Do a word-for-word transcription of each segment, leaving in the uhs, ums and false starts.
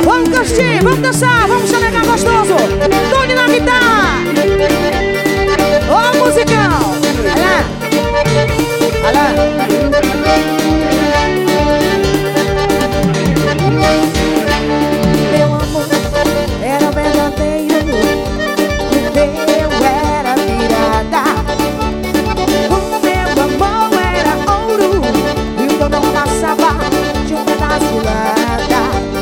Vamos curtir, vamos dançar, vamos chamegar gostoso. Tony na guitarra. Ó, oh, musicão. Olha lá. Olha lá. Meu amor era verdadeiro, o meu era virada. O meu amor era ouro e o teu não passava de um pedaço de lata.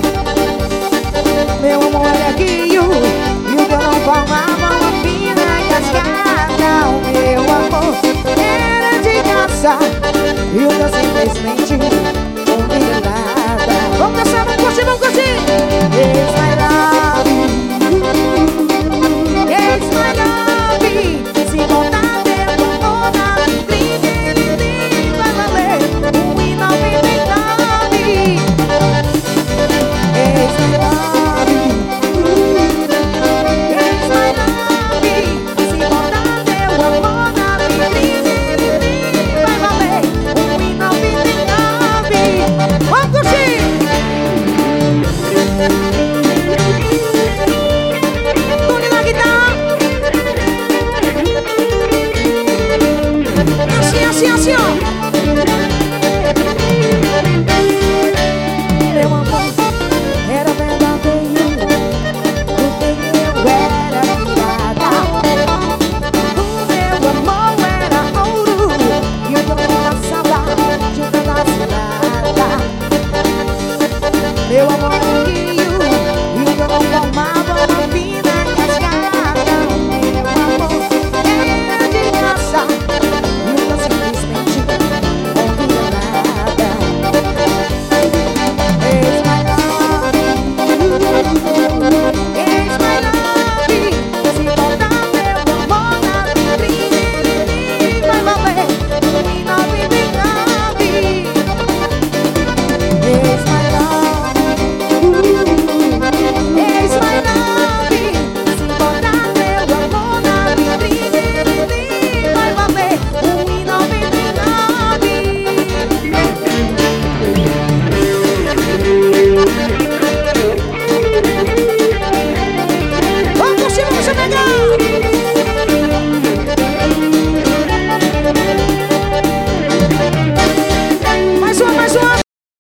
Meu amor era guio e o teu não formava uma fina cascata. O meu amor era de caça e o teu simplesmente não me nada. Vamos dançar, vamos curtir, vamos curtir. It's my love, it's my love. Se voltar teu amor na vitrine, vai valer um e noventa e nove. It's my love.